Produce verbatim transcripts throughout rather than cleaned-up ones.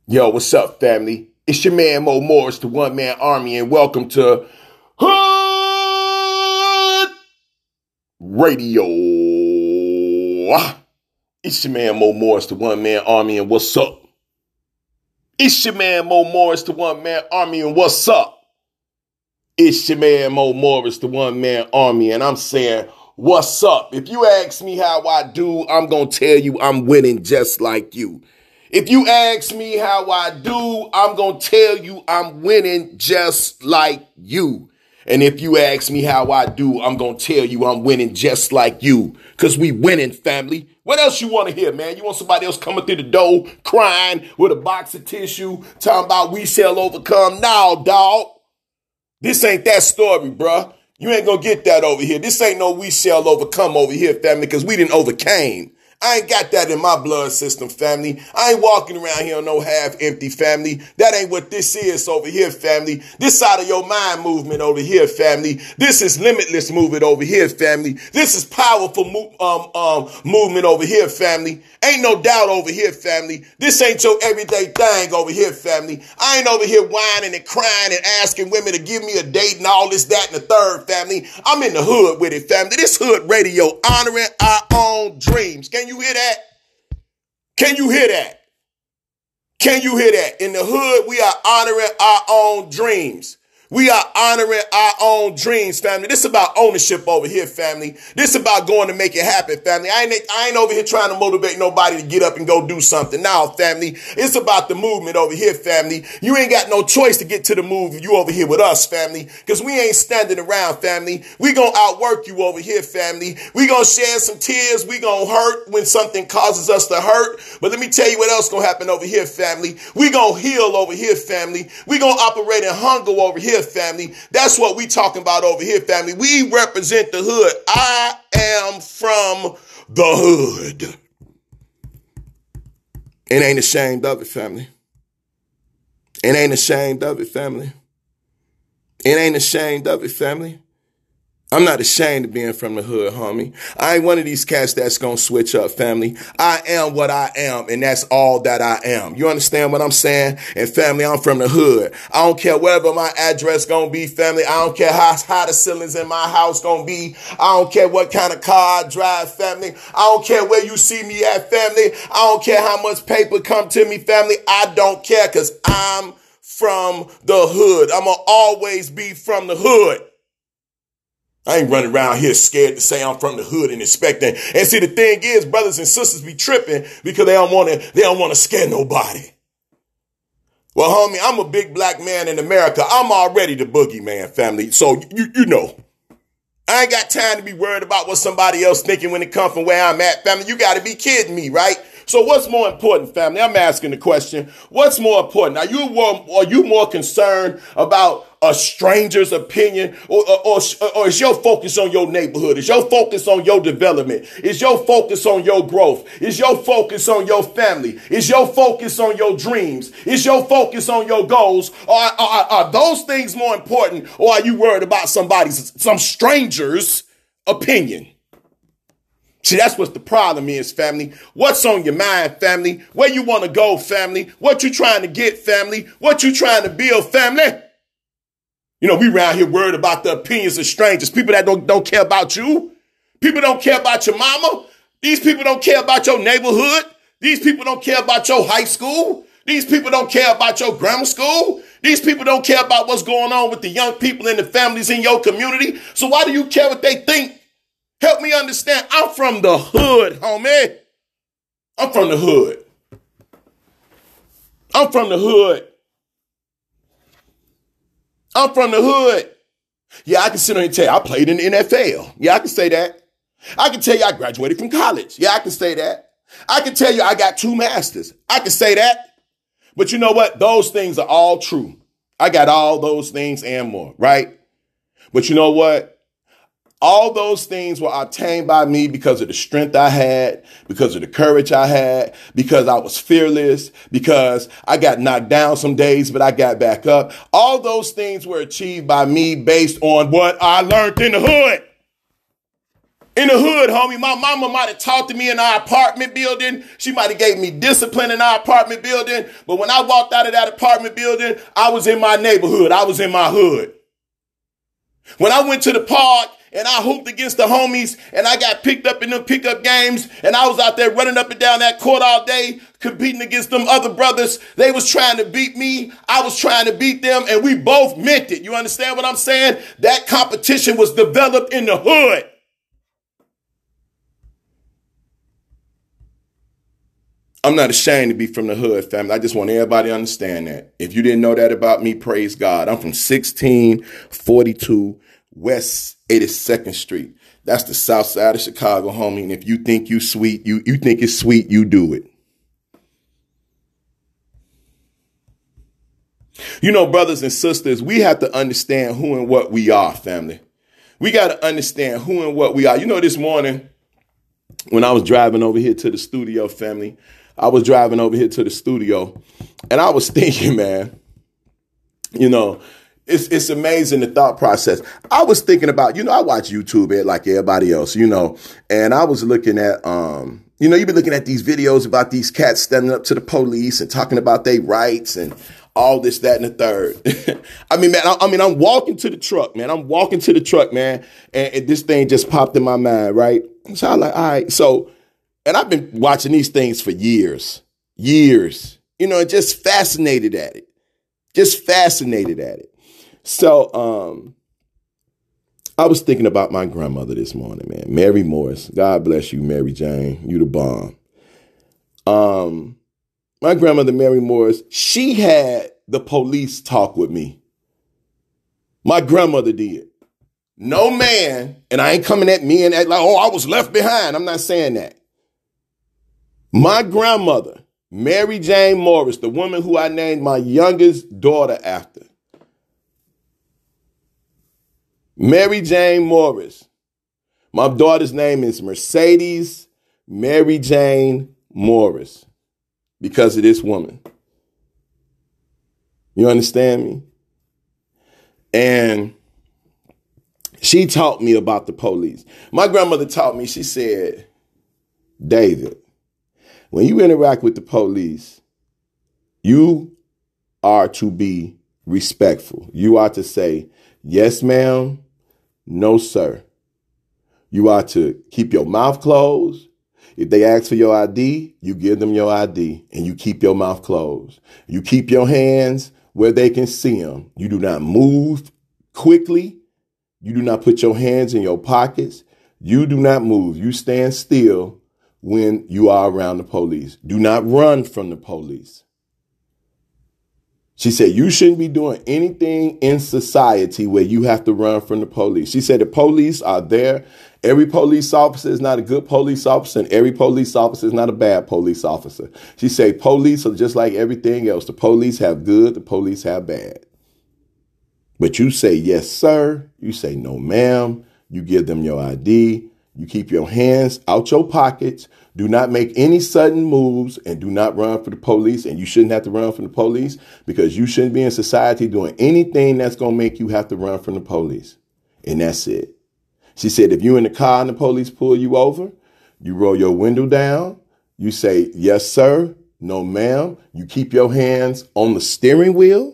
Yo, what's up, family? It's your man Mo Morris, the One Man Army, and welcome to Hood Radio. It's your man Mo Morris, the One Man Army, and what's up? It's your man Mo Morris, the One Man Army, and what's up? It's your man Mo Morris, the One Man Army, and I'm saying, what's up? If you ask me how I do, I'm going to tell you I'm winning just like you. If you ask me how I do, I'm going to tell you I'm winning just like you. And if you ask me how I do, I'm going to tell you I'm winning just like you. Because we winning, family. What else you want to hear, man? You want somebody else coming through the door, crying with a box of tissue, talking about we shall overcome? No, dog. This ain't that story, bruh. You ain't going to get that over here. This ain't no we shall overcome over here, family, because we didn't overcame. I ain't got that in my blood system, family. I ain't walking around here on no half-empty, family. That ain't what this is over here, family. This side of your mind movement over here, family. This is limitless movement over here, family. This is powerful mo- um, um, movement over here, family. Ain't no doubt over here, family. This ain't your everyday thing over here, family. I ain't over here whining and crying and asking women to give me a date and all this, that, and the third, family. I'm in the hood with it, family. This hood radio honoring our own dreams. Can you hear that? Can you hear that? Can you hear that? In the hood, we are honoring our own dreams. We are honoring our own dreams, family. This is about ownership over here, family. This is about going to make it happen, family. I ain't, I ain't over here trying to motivate nobody to get up and go do something. Now, family, it's about the movement over here, family. You ain't got no choice to get to the move if you over here with us, family, because we ain't standing around, family. We gonna outwork you over here, family. We gonna shed some tears. We gonna hurt when something causes us to hurt. But let me tell you what else gonna happen over here, family. We gonna heal over here, family. We gonna operate in hunger over here, family. That's what we talking about over here, family. We represent the hood. I am from the hood. And ain't ashamed of it, family. And ain't ashamed of it, family. And ain't ashamed of it, family. I'm not ashamed of being from the hood, homie. I ain't one of these cats that's gonna switch up, family. I am what I am, and that's all that I am. You understand what I'm saying? And family, I'm from the hood. I don't care wherever my address gonna be, family. I don't care how high the ceilings in my house gonna be. I don't care what kind of car I drive, family. I don't care where you see me at, family. I don't care how much paper come to me, family. I don't care, because I'm from the hood. I'm gonna always be from the hood. I ain't running around here scared to say I'm from the hood and expecting. And see, the thing is, brothers and sisters be tripping because they don't want to, they don't want to scare nobody. Well, homie, I'm a big black man in America. I'm already the boogeyman, family. So, you, you know, I ain't got time to be worried about what somebody else thinking when it comes from where I'm at, family. You got to be kidding me, right? So what's more important, family? I'm asking the question. What's more important? Are you more, are you more concerned about a stranger's opinion, or, or, or, or is your focus on your neighborhood? Is your focus on your development? Is your focus on your growth? Is your focus on your family? Is your focus on your dreams? Is your focus on your goals? Or are, are, are those things more important, or are you worried about somebody's, some stranger's opinion? See, that's what the problem is, family. What's on your mind, family? Where you want to go, family? What you trying to get, family? What you trying to build, family? You know, we around here worried about the opinions of strangers, people that don't, don't care about you. People don't care about your mama. These people don't care about your neighborhood. These people don't care about your high school. These people don't care about your grammar school. These people don't care about what's going on with the young people and the families in your community. So why do you care what they think? Help me understand. I'm from the hood, homie. I'm from the hood. I'm from the hood. I'm from the hood. Yeah, I can sit here and tell you I played in the N F L. Yeah, I can say that. I can tell you I graduated from college. Yeah, I can say that. I can tell you I got two masters. I can say that. But you know what? Those things are all true. I got all those things and more, right? But you know what? All those things were obtained by me because of the strength I had, because of the courage I had, because I was fearless, because I got knocked down some days, but I got back up. All those things were achieved by me based on what I learned in the hood. In the hood, homie, my mama might have talked to me in our apartment building. She might have gave me discipline in our apartment building. But when I walked out of that apartment building, I was in my neighborhood. I was in my hood. When I went to the park and I hooped against the homies and I got picked up in them pickup games and I was out there running up and down that court all day competing against them other brothers, they was trying to beat me. I was trying to beat them, and we both meant it. You understand what I'm saying? That competition was developed in the hood. I'm not ashamed to be from the hood, family. I just want everybody to understand that. If you didn't know that about me, praise God. I'm from sixteen forty-two West eighty-second Street. That's the south side of Chicago, homie. And if you think you sweet, you, you think it's sweet, you do it. You know, brothers and sisters, we have to understand who and what we are, family. We got to understand who and what we are. You know, this morning when I was driving over here to the studio, family, I was driving over here to the studio and I was thinking, man, you know, it's it's amazing the thought process. I was thinking about, you know, I watch YouTube like everybody else, you know, and I was looking at, um, you know, you've been looking at these videos about these cats standing up to the police and talking about their rights and all this, that, and the third. I mean, man, I, I mean, I'm walking to the truck, man. I'm walking to the truck, man. And, and this thing just popped in my mind, right? So I'm like, all right, so. And I've been watching these things for years, years, you know, just fascinated at it, just fascinated at it. So um, I was thinking about my grandmother this morning, man, Mary Morris. God bless you, Mary Jane. You the bomb. Um, my grandmother, Mary Morris, she had the police talk with me. My grandmother did. No man, and I ain't coming at me and act like, oh, I was left behind. I'm not saying that. My grandmother, Mary Jane Morris, the woman who I named my youngest daughter after. Mary Jane Morris. My daughter's name is Mercedes Mary Jane Morris because of this woman. You understand me? And she taught me about the police. My grandmother taught me, she said, David, when you interact with the police, you are to be respectful. You are to say, yes, ma'am, no, sir. You are to keep your mouth closed. If they ask for your I D, you give them your I D and you keep your mouth closed. You keep your hands where they can see them. You do not move quickly. You do not put your hands in your pockets. You do not move. You stand still when you are around the police. Do not run from the police. She said, you shouldn't be doing anything in society where you have to run from the police. She said, the police are there. Every police officer is not a good police officer, and every police officer is not a bad police officer. She said, police are just like everything else. The police have good, the police have bad. But you say, yes, sir. You say, no, ma'am. You give them your I D. You keep your hands out your pockets. Do not make any sudden moves and do not run for the police. And you shouldn't have to run from the police because you shouldn't be in society doing anything that's going to make you have to run from the police. And that's it. She said, if you're in the car and the police pull you over, you roll your window down. You say, yes, sir. No, ma'am. You keep your hands on the steering wheel.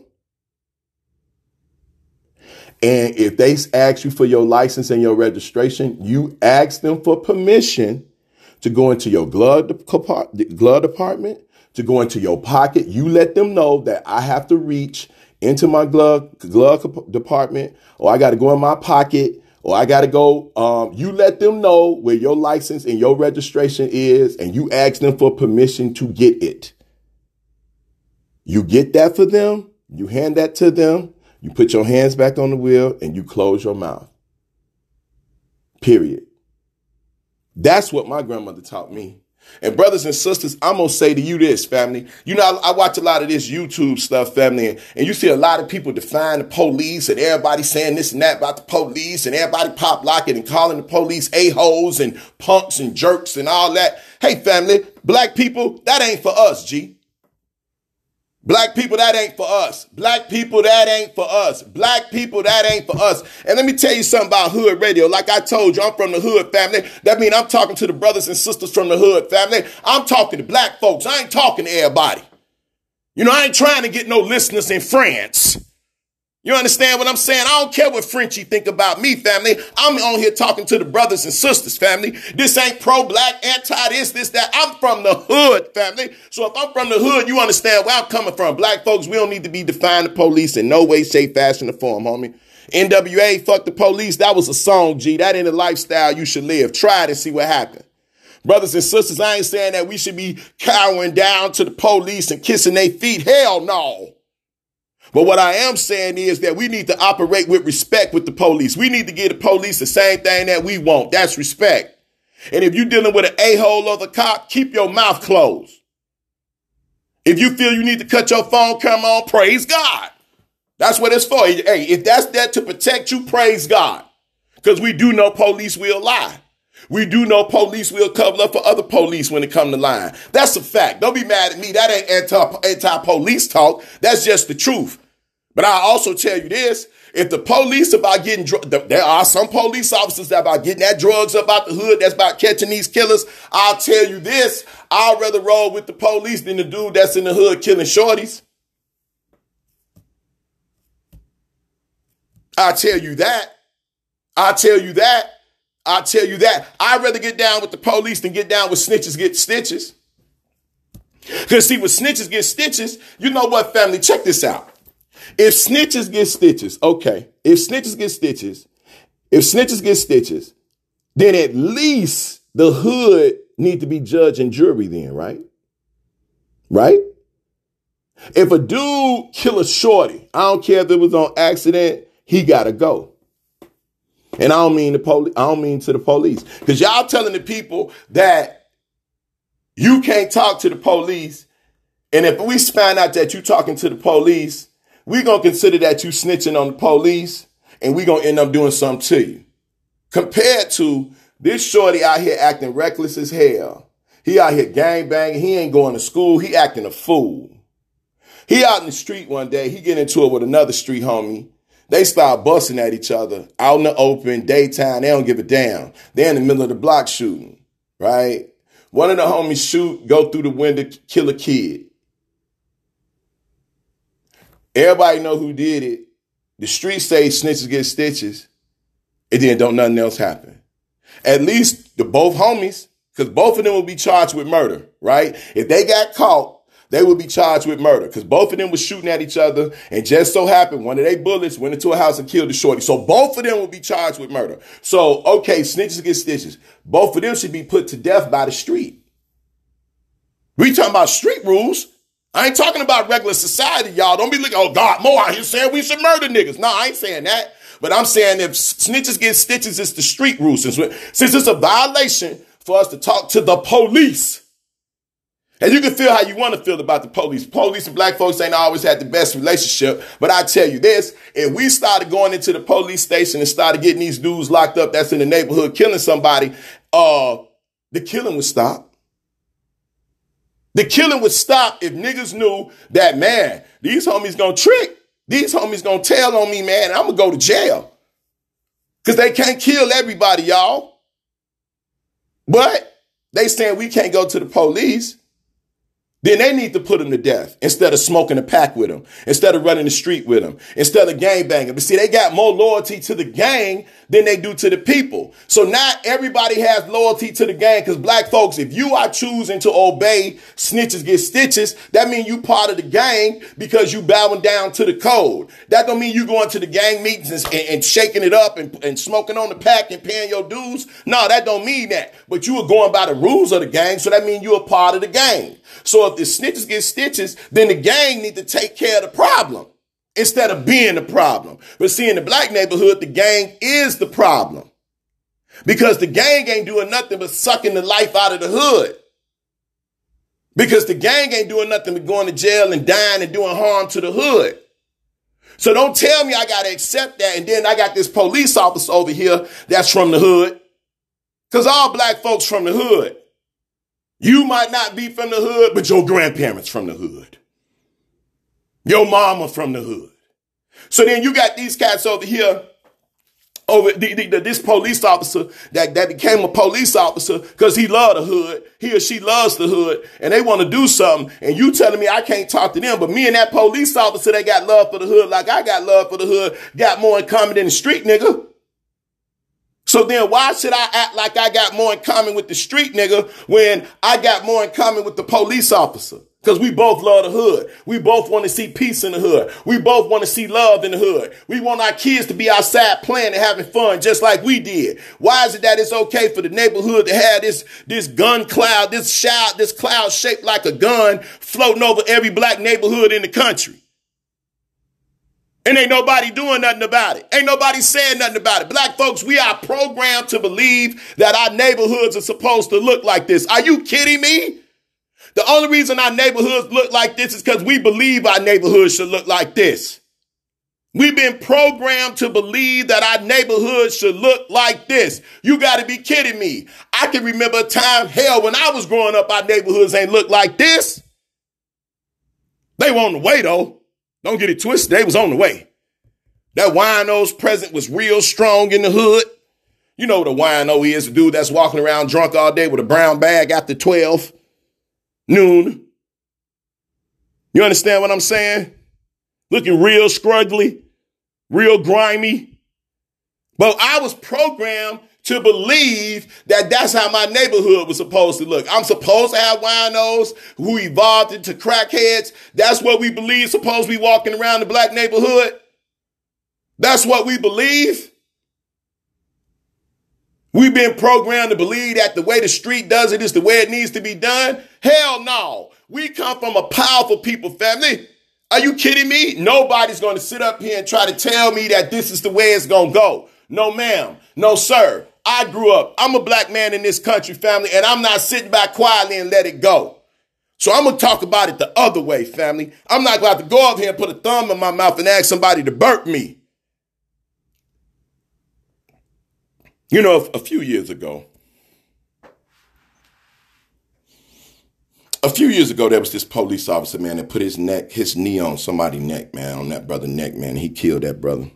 And if they ask you for your license and your registration, you ask them for permission to go into your glove, glove department, to go into your pocket. You let them know that I have to reach into my glove, glove department, or I got to go in my pocket, or I got to go. Um, you let them know where your license and your registration is, and you ask them for permission to get it. You get that for them. You hand that to them. You put your hands back on the wheel and you close your mouth. Period. That's what my grandmother taught me. And brothers and sisters, I'm going to say to you this, family. You know, I, I watch a lot of this YouTube stuff, family, and, and you see a lot of people define the police and everybody saying this and that about the police and everybody pop locking and calling the police a-holes and punks and jerks and all that. Hey, family, black people, that ain't for us, G. Black people, that ain't for us. Black people, that ain't for us. Black people, that ain't for us. And let me tell you something about hood radio. Like I told you, I'm from the hood family. That means I'm talking to the brothers and sisters from the hood family. I'm talking to black folks. I ain't talking to everybody. You know, I ain't trying to get no listeners in France. You understand what I'm saying? I don't care what Frenchie think about me, family. I'm on here talking to the brothers and sisters, family. This ain't pro-black, anti-this, this, that. I'm from the hood, family. So if I'm from the hood, you understand where I'm coming from. Black folks, we don't need to be defying the police in no way, shape, fashion, or form, homie. N W A, fuck the police. That was a song, G. That ain't a lifestyle you should live. Try it and see what happens. Brothers and sisters, I ain't saying that we should be cowering down to the police and kissing their feet. Hell no. But what I am saying is that we need to operate with respect with the police. We need to give the police the same thing that we want. That's respect. And if you're dealing with an a-hole of a cop, keep your mouth closed. If you feel you need to cut your phone, come on, praise God. That's what it's for. Hey, if that's there to protect you, praise God. Because we do know police will lie. We do know police will cover up for other police when it come to lying. That's a fact. Don't be mad at me. That ain't anti, anti-police talk. That's just the truth. But I also tell you this, if the police about getting, dr- there are some police officers that about getting that drugs up out the hood, that's about catching these killers. I'll tell you this, I'd rather roll with the police than the dude that's in the hood killing shorties. I'll tell you that. I'll tell you that. I'll tell you that. I'd rather get down with the police than get down with snitches get stitches. Because see, with snitches get stitches, you know what, family? Check this out. If snitches get stitches, okay, if snitches get stitches, if snitches get stitches, then at least the hood need to be judge and jury then, right? Right? If a dude kill a shorty, I don't care if it was on accident, he gotta go. And I don't mean the police, I don't mean to the police. Because y'all telling the people that you can't talk to the police, and if we find out that you talking to the police, we're going to consider that you snitching on the police, and we're going to end up doing something to you. Compared to this shorty out here acting reckless as hell. He out here gangbanging. He ain't going to school. He acting a fool. He out in the street one day. He get into it with another street homie. They start busting at each other out in the open, daytime. They don't give a damn. They're in the middle of the block shooting, right? One of the homies shoot, go through the window, kill a kid. Everybody know who did it. The streets say snitches get stitches. And then don't nothing else happen. At least the both homies, because both of them will be charged with murder, right? If they got caught, they would be charged with murder because both of them were shooting at each other. And just so happened, one of their bullets went into a house and killed the shorty. So both of them will be charged with murder. So, okay, snitches get stitches. Both of them should be put to death by the street. We talking about street rules. I ain't talking about regular society, y'all. Don't be looking, oh, God, Mo out here saying we should murder niggas. No, I ain't saying that. But I'm saying if snitches get stitches, it's the street rules. Since, since it's a violation for us to talk to the police. And you can feel how you want to feel about the police. Police and black folks ain't always had the best relationship. But I tell you this, if we started going into the police station and started getting these dudes locked up that's in the neighborhood killing somebody, uh, the killing would stop. The killing would stop if niggas knew that, man, these homies gonna trick. These homies gonna tell on me, man, and I'm gonna go to jail. Because they can't kill everybody, y'all. But they saying we can't go to the police. Then they need to put them to death instead of smoking a pack with them, instead of running the street with them, instead of gang banging. But see, they got more loyalty to the gang than they do to the people. So not everybody has loyalty to the gang because black folks, if you are choosing to obey snitches get stitches, that means you part of the gang because you bowing down to the code. That don't mean you going to the gang meetings and, and, and shaking it up and, and smoking on the pack and paying your dues. No, that don't mean that. But you are going by the rules of the gang, so that means you're a part of the gang. So if the snitches get stitches, then the gang need to take care of the problem instead of being the problem. But see, in the black neighborhood, the gang is the problem because the gang ain't doing nothing but sucking the life out of the hood. Because the gang ain't doing nothing but going to jail and dying and doing harm to the hood. So don't tell me I got to accept that. And then I got this police officer over here that's from the hood. Because all black folks from the hood. You might not be from the hood, but your grandparents from the hood. Your mama from the hood. So then you got these cats over here, over the, the, the, this police officer that, that became a police officer because he loved the hood. He or she loves the hood, and they want to do something. And you telling me I can't talk to them, but me and that police officer that got love for the hood, like I got love for the hood, got more in common than the street nigga. So then why should I act like I got more in common with the street nigga when I got more in common with the police officer? Because we both love the hood. We both want to see peace in the hood. We both want to see love in the hood. We want our kids to be outside playing and having fun just like we did. Why is it that it's okay for the neighborhood to have this, this gun cloud, this shout, this cloud shaped like a gun floating over every black neighborhood in the country? And ain't nobody doing nothing about it. Ain't nobody saying nothing about it. Black folks, we are programmed to believe that our neighborhoods are supposed to look like this. Are you kidding me? The only reason our neighborhoods look like this is because we believe our neighborhoods should look like this. We've been programmed to believe that our neighborhoods should look like this. You got to be kidding me. I can remember a time, hell, when I was growing up, our neighborhoods ain't look like this. They were on the way, though. Don't get it twisted. They was on the way. That wino's presence was real strong in the hood. You know what a wino is, the dude that's walking around drunk all day with a brown bag after twelve noon. You understand what I'm saying? Looking real scruggly, real grimy. But I was programmed to believe that that's how my neighborhood was supposed to look. I'm supposed to have winos who evolved into crackheads. That's what we believe supposed to be walking around the black neighborhood. That's what we believe. We've been programmed to believe that the way the street does it is the way it needs to be done. Hell no. We come from a powerful people family. Are you kidding me? Nobody's going to sit up here and try to tell me that this is the way it's going to go. No, ma'am. No, sir. I grew up. I'm a black man in this country, family, and I'm not sitting back quietly and let it go. So I'm going to talk about it the other way, family. I'm not going to have to go up here and put a thumb in my mouth and ask somebody to burp me. You know, a few years ago, a few years ago, there was this police officer, man, that put his neck, his knee on somebody's neck, man, on that brother's neck, man. He killed that brother.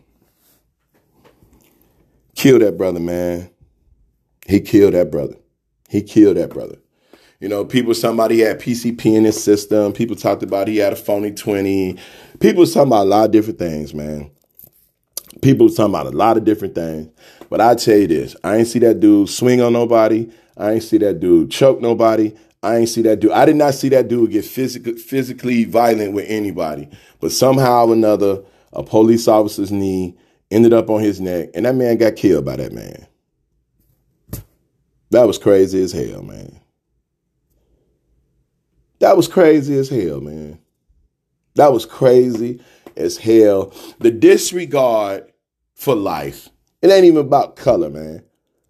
Killed that brother, man. He killed that brother. He killed that brother. You know, people was talking about he had P C P in his system. People talked about he had a phony twenty. People was talking about a lot of different things, man. People was talking about a lot of different things. But I tell you this, I ain't see that dude swing on nobody. I ain't see that dude choke nobody. I ain't see that dude. I did not see that dude get physical, physically violent with anybody. But somehow or another, a police officer's knee ended up on his neck, and that man got killed by that man. That was crazy as hell, man. That was crazy as hell, man. That was crazy as hell. The disregard for life. It ain't even about color, man.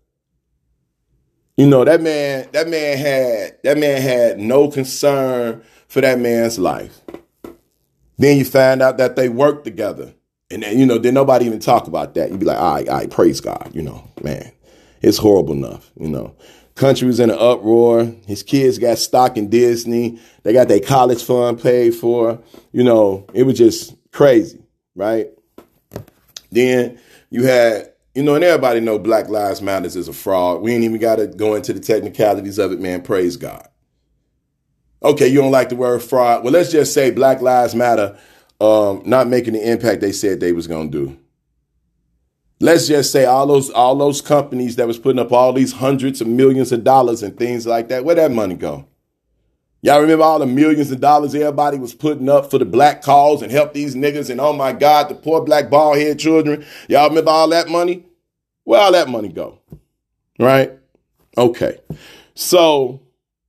You know, that man, that man had, that man had no concern for that man's life. Then you find out that they worked together. And then, you know, then nobody even talk about that. You'd be like, all right, all right, praise God. You know, man, it's horrible enough. You know, country was in an uproar. His kids got stock in Disney. They got their college fund paid for. You know, it was just crazy, right? Then you had, you know, and everybody know Black Lives Matter is a fraud. We ain't even got to go into the technicalities of it, man. Praise God. Okay, you don't like the word fraud. Well, let's just say Black Lives Matter um, not making the impact they said they was going to do. Let's just say all those all those companies that was putting up all these hundreds of millions of dollars and things like that, where'd that money go? Y'all remember all the millions of dollars everybody was putting up for the black cause and help these niggas and, oh, my God, the poor black bald head children. Y'all remember all that money? Where all that money go? Right? Okay. So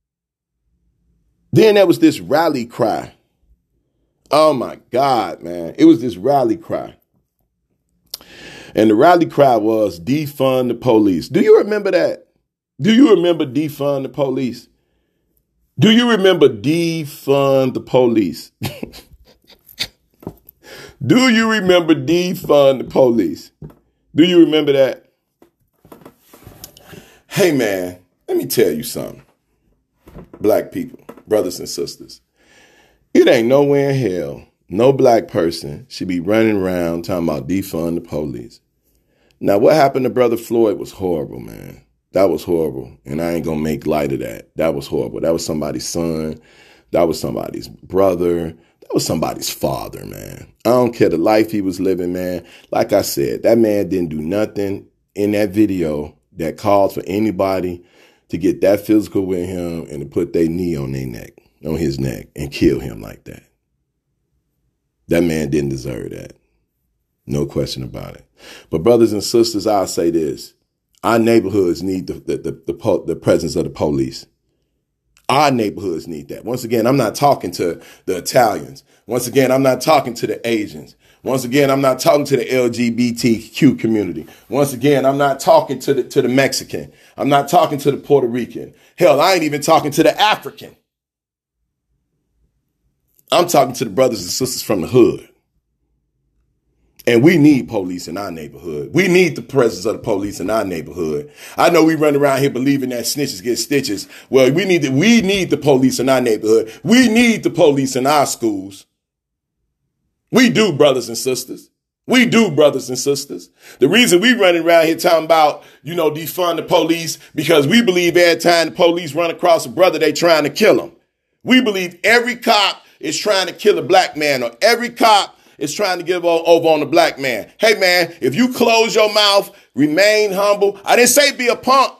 then there was this rally cry. Oh, my God, man. It was this rally cry. And the rally cry was defund the police. Do you remember that? Do you remember defund the police? Do you remember defund the police? Do you remember defund the police? Do you remember that? Hey, man, let me tell you something. Black people, brothers and sisters, it ain't nowhere in hell no black person should be running around talking about defund the police. Now, what happened to Brother Floyd was horrible, man. That was horrible. And I ain't going to make light of that. That was horrible. That was somebody's son. That was somebody's brother. That was somebody's father, man. I don't care the life he was living, man. Like I said, that man didn't do nothing in that video that called for anybody to get that physical with him and to put their knee on their neck, on his neck, and kill him like that. That man didn't deserve that. No question about it. But brothers and sisters, I'll say this. Our neighborhoods need the, the, the, the, the presence of the police. Our neighborhoods need that. Once again, I'm not talking to the Italians. Once again, I'm not talking to the Asians. Once again, I'm not talking to the L G B T Q community. Once again, I'm not talking to the, to the Mexican. I'm not talking to the Puerto Rican. Hell, I ain't even talking to the African. I'm talking to the brothers and sisters from the hood. And we need police in our neighborhood. We need the presence of the police in our neighborhood. I know we run around here believing that snitches get stitches. Well, we need the, we need the police in our neighborhood. We need the police in our schools. We do, brothers and sisters. We do, brothers and sisters. The reason we running around here talking about, you know, defund the police, because we believe every time the police run across a brother, they trying to kill him. We believe every cop is trying to kill a black man, or every cop is trying to give over on the black man. Hey, man, if you close your mouth, remain humble. I didn't say be a punk.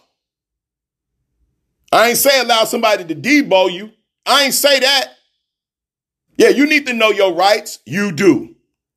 I ain't say allow somebody to debo you. I ain't say that. Yeah, you need to know your rights. You do.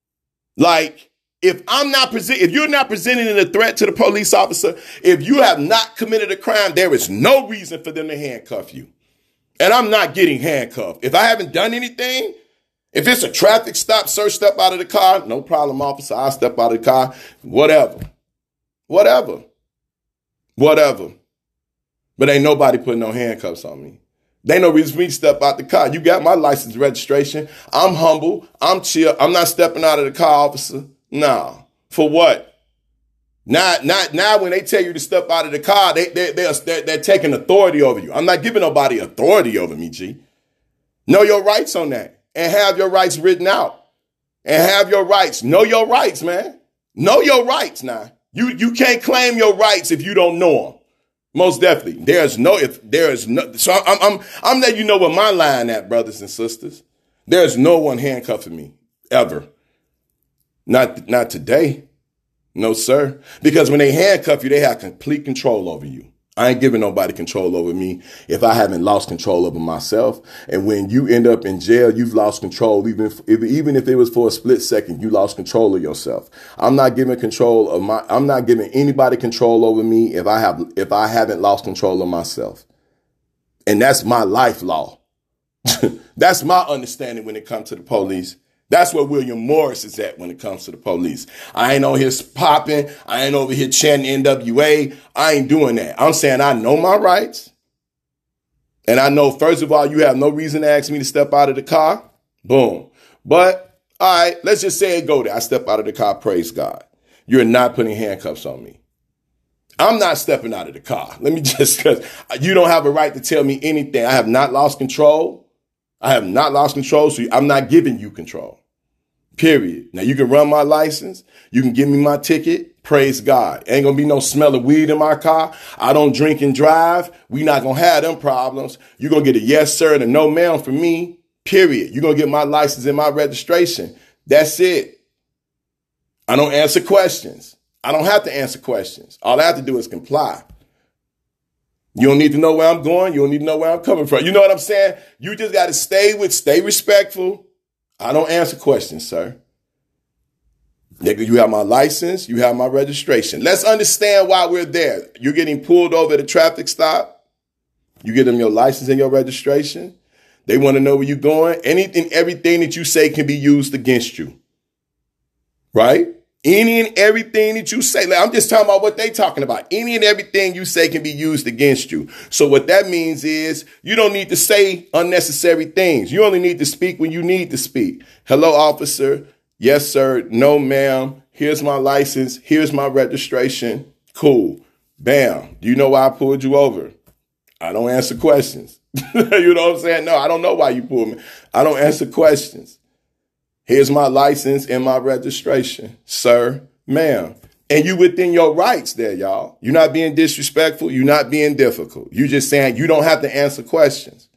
Like, if I'm not present, if you're not presenting a threat to the police officer, if you have not committed a crime, there is no reason for them to handcuff you. And I'm not getting handcuffed. If I haven't done anything, if it's a traffic stop, sir, step out of the car. No problem, officer. I'll step out of the car. Whatever. Whatever. Whatever. But ain't nobody putting no handcuffs on me. There ain't no reason for me to step out the car. You got my license registration. I'm humble. I'm chill. I'm not stepping out of the car, officer. No. For what? Now, not, now when they tell you to step out of the car, they, they, they're, they're, they're taking authority over you. I'm not giving nobody authority over me, G. Know your rights on that. And have your rights written out. And have your rights. Know your rights, man. Know your rights now. You you can't claim your rights if you don't know them. Most definitely. There's no, if there is no, so I'm, I'm, I'm letting you know where my line at, brothers and sisters. There's no one handcuffing me, ever. Not, not today. No, sir. Because when they handcuff you, they have complete control over you. I ain't giving nobody control over me if I haven't lost control over myself. And when you end up in jail, you've lost control. Even if, even if it was for a split second, you lost control of yourself. I'm not giving control of my, I'm not giving anybody control over me if I have, if I haven't lost control of myself. And that's my life law. That's my understanding when it comes to the police. That's where William Morris is at when it comes to the police. I ain't on here popping. I ain't over here chanting N W A. I ain't doing that. I'm saying I know my rights. And I know, first of all, you have no reason to ask me to step out of the car. Boom. But, all right, let's just say it go there. I step out of the car, praise God. You're not putting handcuffs on me. I'm not stepping out of the car. Let me just, because you don't have a right to tell me anything. I have not lost control. I have not lost control, so I'm not giving you control. Period. Now, you can run my license. You can give me my ticket. Praise God. Ain't going to be no smell of weed in my car. I don't drink and drive. We not going to have them problems. You're going to get a yes, sir, and a no, ma'am from me. Period. You're going to get my license and my registration. That's it. I don't answer questions. I don't have to answer questions. All I have to do is comply. You don't need to know where I'm going. You don't need to know where I'm coming from. You know what I'm saying? You just got to stay with, stay respectful. I don't answer questions, sir. Nigga, you have my license. You have my registration. Let's understand why we're there. You're getting pulled over at a traffic stop. You give them your license and your registration. They want to know where you're going. Anything, everything that you say can be used against you. Right? Any and everything that you say, like, I'm just talking about what they talking about. Any and everything you say can be used against you. So what that means is you don't need to say unnecessary things. You only need to speak when you need to speak. Hello, officer. Yes, sir. No, ma'am. Here's my license. Here's my registration. Cool. Bam. Do you know why I pulled you over? I don't answer questions. You know what I'm saying? No, I don't know why you pulled me. I don't answer questions. Here's my license and my registration, sir, ma'am. And you within your rights there, y'all. You're not being disrespectful. You're not being difficult. You're just saying you don't have to answer questions.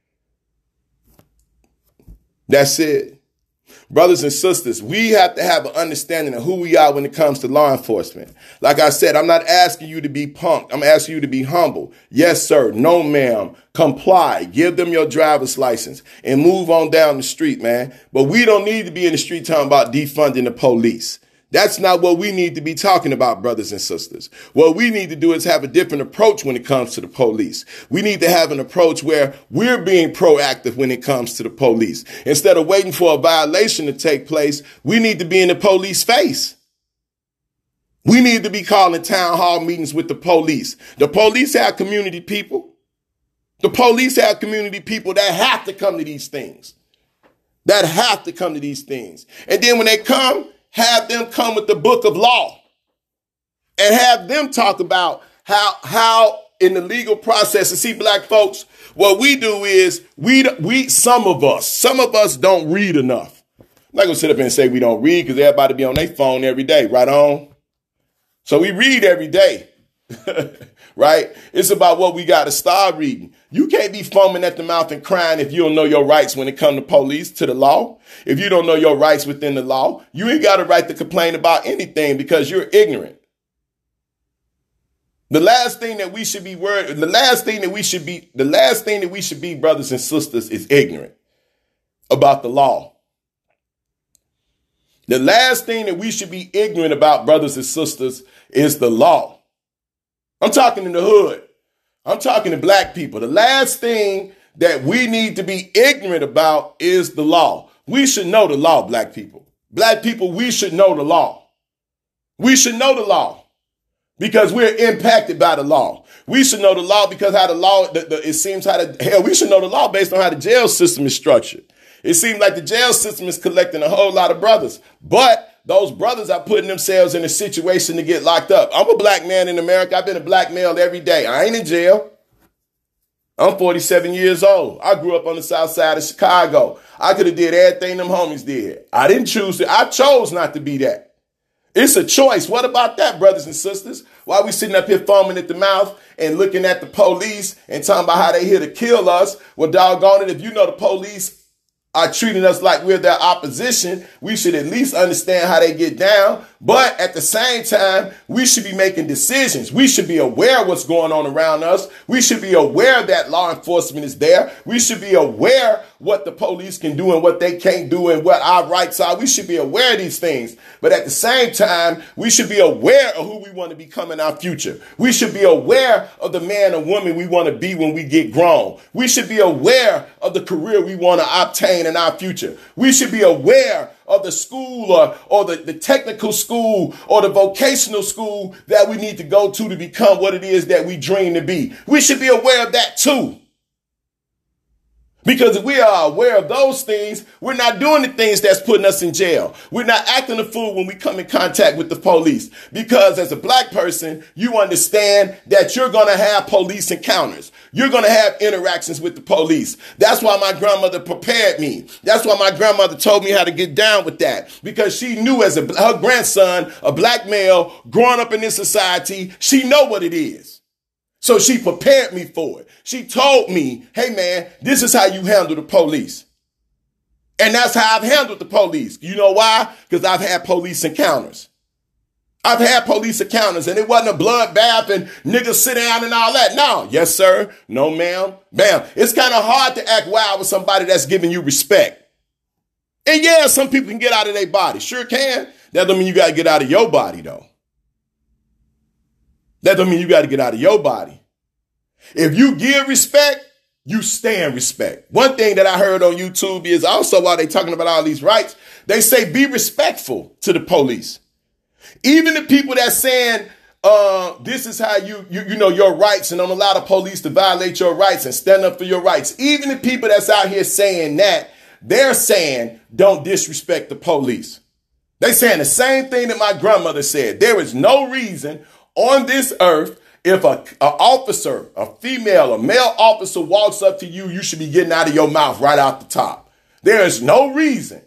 That's it. Brothers and sisters, we have to have an understanding of who we are when it comes to law enforcement. Like I said, I'm not asking you to be punked. I'm asking you to be humble. Yes, sir. No, ma'am. Comply. Give them your driver's license and move on down the street, man. But we don't need to be in the street talking about defunding the police. That's not what we need to be talking about, brothers and sisters. What we need to do is have a different approach when it comes to the police. We need to have an approach where we're being proactive when it comes to the police. Instead of waiting for a violation to take place, we need to be in the police face. We need to be calling town hall meetings with the police. The police have community people. The police have community people that have to come to these things. That have to come to these things. And then when they come, have them come with the book of law and have them talk about how, how in the legal process, and see, black folks, what we do is we, we, some of us, some of us don't read enough. I'm not going to sit up and say we don't read because everybody be on their phone every day, right on? So we read every day, right? It's about what we got to start reading. You can't be foaming at the mouth and crying if you don't know your rights when it comes to police, to the law. If you don't know your rights within the law, you ain't got a right to complain about anything because you're ignorant. The last thing that we should be worried, the last thing that we should be, the last thing that we should be, brothers and sisters, is ignorant about the law. The last thing that we should be ignorant about, brothers and sisters, is the law. I'm talking in the hood. I'm talking to black people. The last thing that we need to be ignorant about is the law. We should know the law, black people. Black people, we should know the law. We should know the law because we're impacted by the law. We should know the law because how the law, the, the, it seems how the, hell, we should know the law based on how the jail system is structured. It seems like the jail system is collecting a whole lot of brothers, but those brothers are putting themselves in a situation to get locked up. I'm a black man in America. I've been a black male every day. I ain't in jail. I'm forty-seven years old. I grew up on the south side of Chicago. I could have did everything them homies did. I didn't choose to. I chose not to be that. It's a choice. What about that, brothers and sisters? Why we sitting up here foaming at the mouth and looking at the police and talking about how they here to kill us? Well, doggone it, if you know the police are treating us like we're their opposition, we should at least understand how they get down. But at the same time, we should be making decisions. We should be aware of what's going on around us. We should be aware that law enforcement is there. We should be aware what the police can do and what they can't do and what our rights are. We should be aware of these things. But at the same time, we should be aware of who we want to become in our future. We should be aware of the man or woman we want to be when we get grown. We should be aware of the career we want to obtain in our future. We should be aware of the school or, or the, the technical school or the vocational school that we need to go to to become what it is that we dream to be. We should be aware of that too. Because if we are aware of those things, we're not doing the things that's putting us in jail. We're not acting a fool when we come in contact with the police. Because as a black person, you understand that you're going to have police encounters. You're going to have interactions with the police. That's why my grandmother prepared me. That's why my grandmother told me how to get down with that. Because she knew as a, her grandson, a black male, growing up in this society, she know what it is. So she prepared me for it. She told me, hey, man, this is how you handle the police. And that's how I've handled the police. You know why? Because I've had police encounters. I've had police encounters and it wasn't a bloodbath and niggas sit down and all that. No. Yes, sir. No, ma'am. Bam. It's kind of hard to act wild with somebody that's giving you respect. And yeah, some people can get out of their body. Sure can. That don't mean you got to get out of your body, though. That don't mean you got to get out of your body. If you give respect, you stay in respect. One thing that I heard on YouTube is also while they talking about all these rights, they say be respectful to the police. Even the people that saying uh, this is how you, you you know your rights and don't allow the police to violate your rights and stand up for your rights. Even the people that's out here saying that, they're saying don't disrespect the police. They saying the same thing that my grandmother said. There is no reason on this earth, if a, a officer, a female, a male officer walks up to you, you should be getting out of your mouth right out the top. There is no reason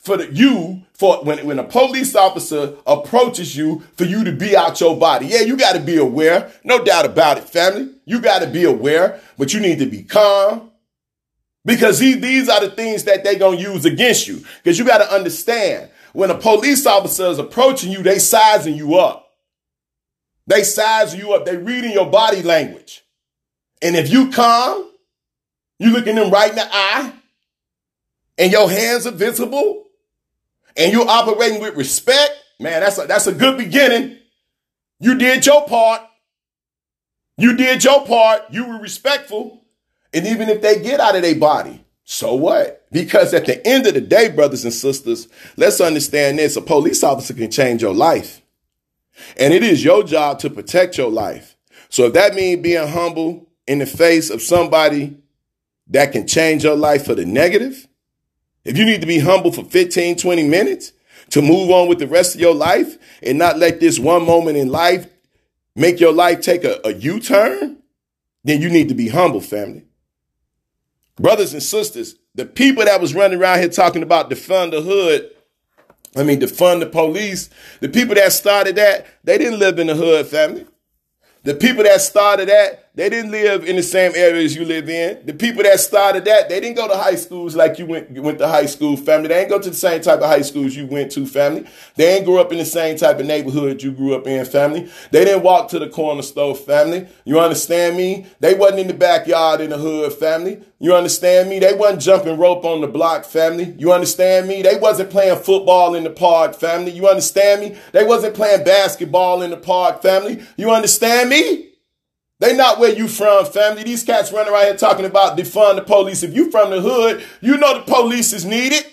for the, you, for when, when a police officer approaches you, for you to be out your body. Yeah, you got to be aware. No doubt about it, family. You got to be aware, but you need to be calm. Because these, these are the things that they're going to use against you. Because you got to understand, when a police officer is approaching you, they sizing you up. They sizing you up. They reading your body language. And if you calm, you looking them right in the eye, and your hands are visible, and you're operating with respect, man, that's a, that's a good beginning. You did your part. You did your part. You were respectful. And even if they get out of their body, so what? Because at the end of the day, brothers and sisters, let's understand this. A police officer can change your life. And it is your job to protect your life. So if that means being humble in the face of somebody that can change your life for the negative, if you need to be humble for fifteen, twenty minutes to move on with the rest of your life and not let this one moment in life make your life take a, a U-turn, then you need to be humble, family. Brothers and sisters, the people that was running around here talking about defund the hood, I mean, defund the police, the people that started that, they didn't live in the hood, family. The people that started that, they didn't live in the same areas you live in. The people that started that, they didn't go to high schools like you went, you went to high school, family. They ain't go to the same type of high schools you went to, family. They ain't grew up in the same type of neighborhood you grew up in, family. They didn't walk to the corner store, family. You understand me? They wasn't in the backyard in the hood, family. You understand me? They wasn't jumping rope on the block, family. You understand me? They wasn't playing football in the park, family. You understand me? They wasn't playing basketball in the park, family. You understand me? They not where you from, family. These cats running around here talking about defund the police. If you from the hood, you know the police is needed.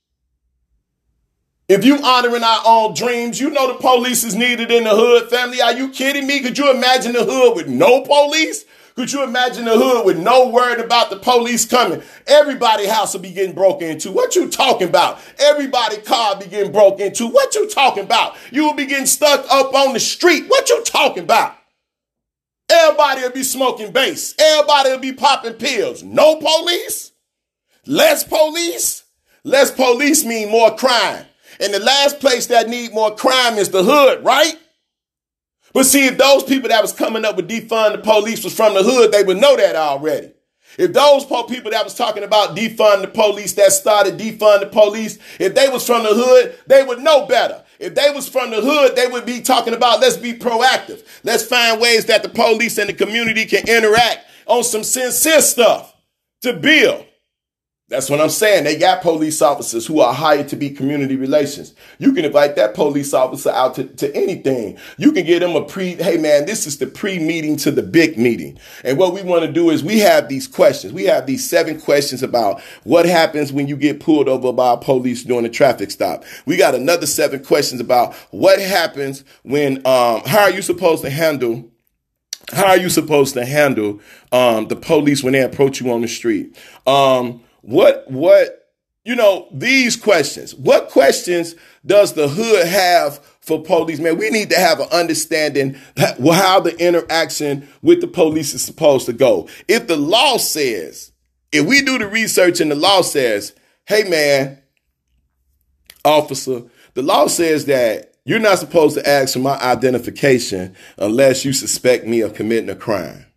If you honoring our own dreams, you know the police is needed in the hood, family. Are you kidding me? Could you imagine the hood with no police? Could you imagine the hood with no word about the police coming? Everybody's house will be getting broken into. What you talking about? Everybody's car be getting broken into. What you talking about? You will be getting stuck up on the street. What you talking about? Everybody will be smoking bass. Everybody will be popping pills. No police? Less police? Less police mean more crime. And the last place that need more crime is the hood, right? But see, if those people that was coming up with defund the police was from the hood, they would know that already. If those po- people that was talking about defund the police, that started defund the police, if they was from the hood, they would know better. If they was from the hood, they would be talking about, let's be proactive. Let's find ways that the police and the community can interact on some sincere stuff to build. That's what I'm saying. They got police officers who are hired to be community relations. You can invite that police officer out to, to anything. You can get them a pre, hey man, this is the pre-meeting to the big meeting. And what we want to do is we have these questions. We have these seven questions about what happens when you get pulled over by police during a traffic stop. We got another seven questions about what happens when, um, how are you supposed to handle How are you supposed to handle um, the police when they approach you on the street? Um, what, what, you know, these questions, what questions does the hood have for police? Man, we need to have an understanding how the interaction with the police is supposed to go. If the law says, if we do the research and the law says, hey, man, officer, the law says that you're not supposed to ask for my identification unless you suspect me of committing a crime.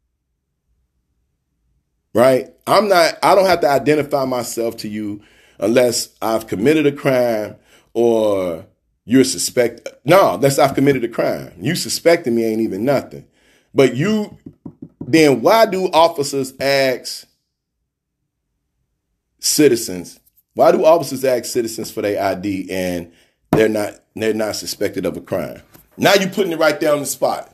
Right? I'm not, I don't have to identify myself to you unless I've committed a crime or you're suspect. No, unless I've committed a crime. You suspecting me ain't even nothing. But you, then why do officers ask citizens? Why do officers ask citizens for their I D and they're not, they're not suspected of a crime? Now you're putting it right there on the spot.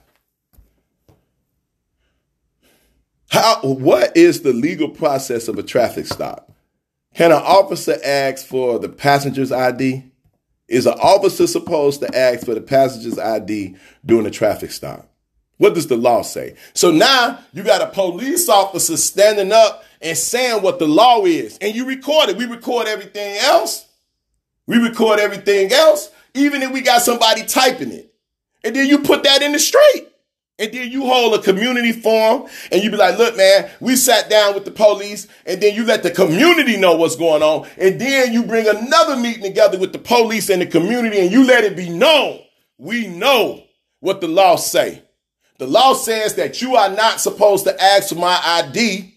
How, what is the legal process of a traffic stop? Can an officer ask for the passenger's I D? Is an officer supposed to ask for the passenger's I D during a traffic stop? What does the law say? So now you got a police officer standing up and saying what the law is, and you record it. We record everything else. We record everything else, even if we got somebody typing it. And then you put that in the street. And then you hold a community forum and you be like, look, man, we sat down with the police, and then you let the community know what's going on. And then you bring another meeting together with the police and the community, and you let it be known. We know what the law say. The law says that you are not supposed to ask for my I D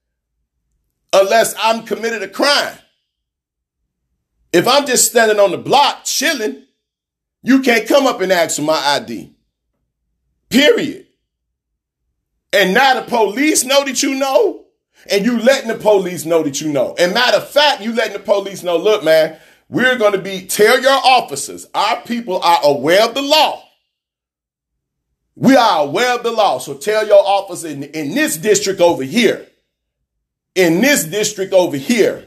unless I'm committed a crime. If I'm just standing on the block chilling, you can't come up and ask for my I D. Period. And now the police know that you know, and you letting the police know that you know. And matter of fact, you letting the police know, look, man, we're going to be, tell your officers, our people are aware of the law. We are aware of the law. So tell your officer in, in this district over here, in this district over here,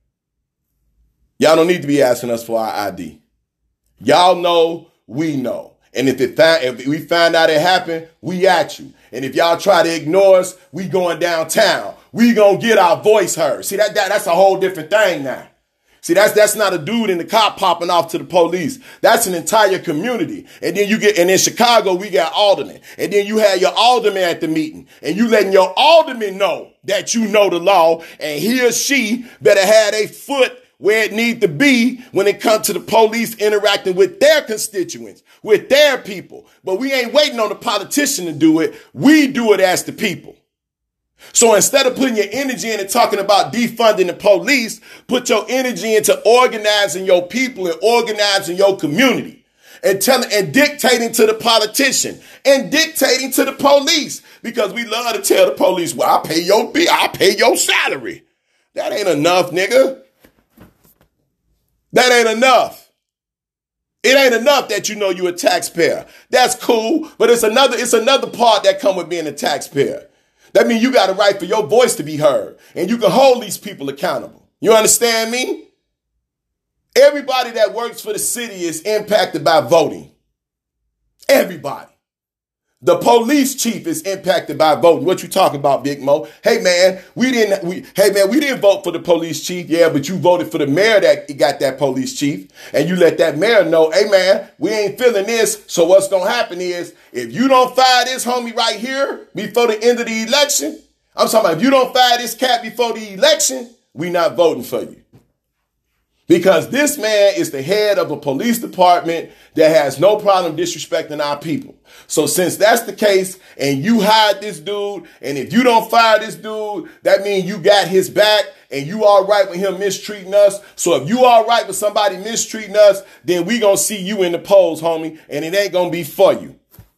y'all don't need to be asking us for our I D. Y'all know, we know. And if it find, if we find out it happened, we at you. And if y'all try to ignore us, we going downtown. We gonna get our voice heard. See, that, that that's a whole different thing now. See, that's that's not a dude in the cop popping off to the police. That's an entire community. And then you get, and in Chicago, we got aldermen. And then you have your alderman at the meeting. And you letting your alderman know that you know the law. And he or she better have a foot where it need to be when it comes to the police interacting with their constituents, with their people. But we ain't waiting on the politician to do it. We do it as the people. So instead of putting your energy into talking about defunding the police, put your energy into organizing your people and organizing your community and telling and dictating to the politician and dictating to the police, because we love to tell the police, well, I pay your bill, I pay your salary. That ain't enough, nigga. That ain't enough. It ain't enough that you know you a taxpayer. That's cool, but it's another, it's another part that come with being a taxpayer. That means you got a right for your voice to be heard, and you can hold these people accountable. You understand me? Everybody that works for the city is impacted by voting. Everybody. The police chief is impacted by voting. What you talking about, Big Mo? Hey man, we didn't. We hey man, we didn't vote for the police chief. Yeah, but you voted for the mayor that got that police chief, and you let that mayor know, hey man, we ain't feeling this. So what's gonna happen is, if you don't fire this homie right here before the end of the election, I'm talking about if you don't fire this cat before the election, we not voting for you. Because this man is the head of a police department that has no problem disrespecting our people. So since that's the case, and you hired this dude, and if you don't fire this dude, that means you got his back, and you all right with him mistreating us. So if you all right with somebody mistreating us, then we gonna see you in the polls, homie, and it ain't gonna be for you.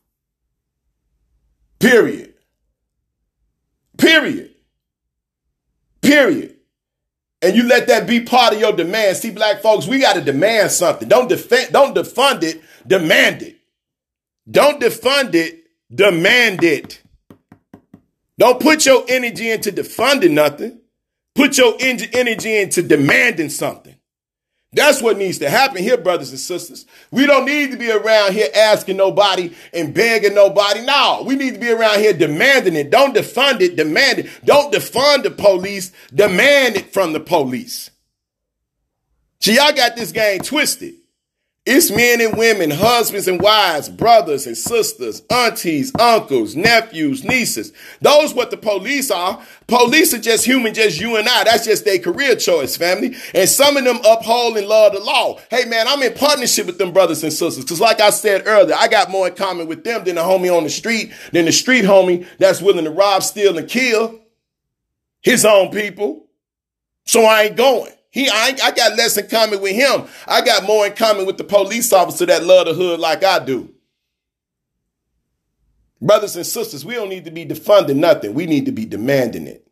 Period. Period. Period. And you let that be part of your demand. See, black folks, we got to demand something. Don't defend, don't defund it, demand it. Don't defund it, demand it. Don't put your energy into defunding nothing. Put your en- energy into demanding something. That's what needs to happen here, brothers and sisters. We don't need to be around here asking nobody and begging nobody. No, we need to be around here demanding it. Don't defund it, demand it. Don't defund the police, demand it from the police. See, y'all got this game twisted. It's men and women, husbands and wives, brothers and sisters, aunties, uncles, nephews, nieces. Those what the police are. Police are just human, just you and I. That's just their career choice, family. And some of them uphold and love the law. Hey, man, I'm in partnership with them brothers and sisters. Because like I said earlier, I got more in common with them than the homie on the street, than the street homie that's willing to rob, steal, and kill his own people. So I ain't going. He, I, I got less in common with him. I got more in common with the police officer that love the hood like I do. Brothers and sisters, we don't need to be defunding nothing. We need to be demanding it.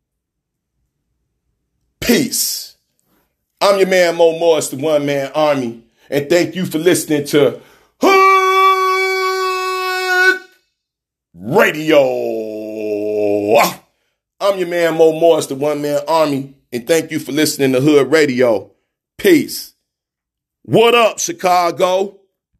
Peace. I'm your man, Mo Morris, the One Man Army. And thank you for listening to Hood Radio. I'm your man, Mo Morris, the One Man Army. And thank you for listening to Hood Radio. Peace. What up, Chicago?